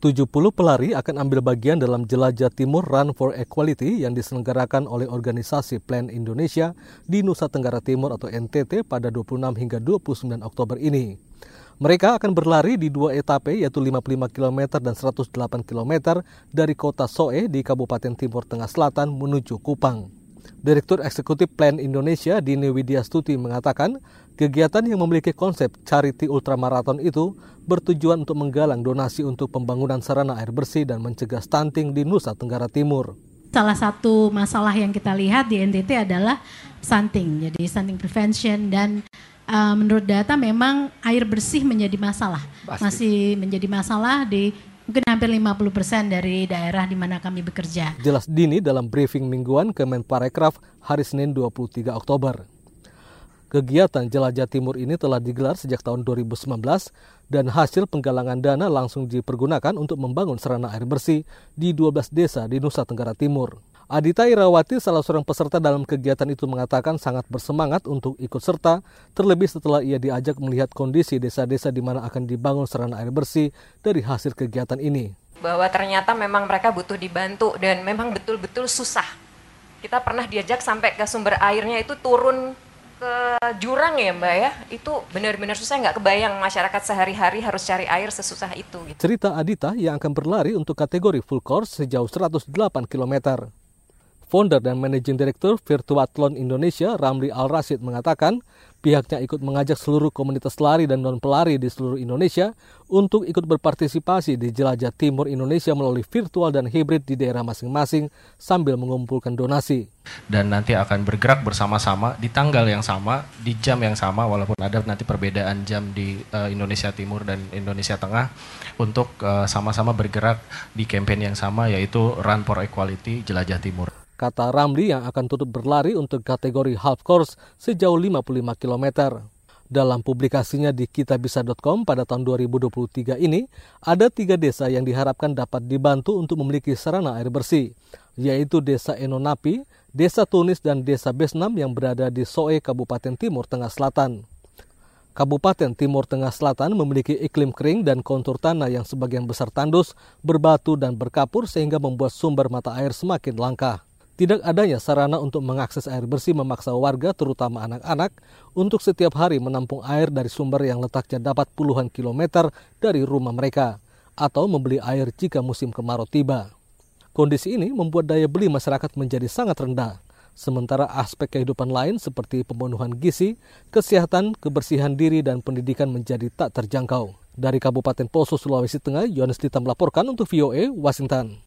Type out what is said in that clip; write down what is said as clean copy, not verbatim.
70 pelari akan ambil bagian dalam Jelajah Timur Run for Equality yang diselenggarakan oleh organisasi Plan Indonesia di Nusa Tenggara Timur atau NTT pada 26 hingga 29 Oktober ini. Mereka akan berlari di 2 etape yaitu 55 km dan 108 km dari kota Soe di Kabupaten Timur Tengah Selatan menuju Kupang. Direktur Eksekutif Plan Indonesia Dini Widyastuti mengatakan kegiatan yang memiliki konsep Charity Ultramarathon itu bertujuan untuk menggalang donasi untuk pembangunan sarana air bersih dan mencegah stunting di Nusa Tenggara Timur. Salah satu masalah yang kita lihat di NTT adalah stunting, jadi stunting prevention dan menurut data memang air bersih menjadi masalah. Masih menjadi masalah di mungkin hampir 50% dari daerah di mana kami bekerja. Jelas Dini dalam briefing mingguan Kemenparekraf hari Senin 23 Oktober. Kegiatan Jelajah Timur ini telah digelar sejak tahun 2019 dan hasil penggalangan dana langsung dipergunakan untuk membangun sarana air bersih di 12 desa di Nusa Tenggara Timur. Adita Irawati, salah seorang peserta dalam kegiatan itu, mengatakan sangat bersemangat untuk ikut serta, terlebih setelah ia diajak melihat kondisi desa-desa di mana akan dibangun sarana air bersih dari hasil kegiatan ini. Bahwa ternyata memang mereka butuh dibantu dan memang betul-betul susah. Kita pernah diajak sampai ke sumber airnya itu turun ke jurang ya Mbak ya, itu benar-benar susah, nggak kebayang masyarakat sehari-hari harus cari air sesusah itu. Cerita Adita yang akan berlari untuk kategori full course sejauh 108 km. Founder dan Managing Director Virtuathlon Indonesia, Ramli Al-Rashid, mengatakan pihaknya ikut mengajak seluruh komunitas lari dan non-pelari di seluruh Indonesia untuk ikut berpartisipasi di Jelajah Timur Indonesia melalui virtual dan hibrid di daerah masing-masing sambil mengumpulkan donasi. Dan nanti akan bergerak bersama-sama di tanggal yang sama, di jam yang sama, walaupun ada nanti perbedaan jam di Indonesia Timur dan Indonesia Tengah, untuk sama-sama bergerak di kampanye yang sama, yaitu Run for Equality Jelajah Timur. Kata Ramli yang akan turut berlari untuk kategori half course sejauh 55 km. Dalam publikasinya di kitabisa.com pada tahun 2023 ini, ada 3 desa yang diharapkan dapat dibantu untuk memiliki sarana air bersih, yaitu Desa Enonapi, Desa Tunis, dan Desa Besnam yang berada di Soe, Kabupaten Timur Tengah Selatan. Kabupaten Timur Tengah Selatan memiliki iklim kering dan kontur tanah yang sebagian besar tandus, berbatu, dan berkapur sehingga membuat sumber mata air semakin langka. Tidak adanya sarana untuk mengakses air bersih memaksa warga, terutama anak-anak, untuk setiap hari menampung air dari sumber yang letaknya dapat puluhan kilometer dari rumah mereka, atau membeli air jika musim kemarau tiba. Kondisi ini membuat daya beli masyarakat menjadi sangat rendah, sementara aspek kehidupan lain seperti pemenuhan gizi, kesehatan, kebersihan diri, dan pendidikan menjadi tak terjangkau. Dari Kabupaten Poso, Sulawesi Tengah, Yohanes Dita melaporkan untuk VOA, Washington.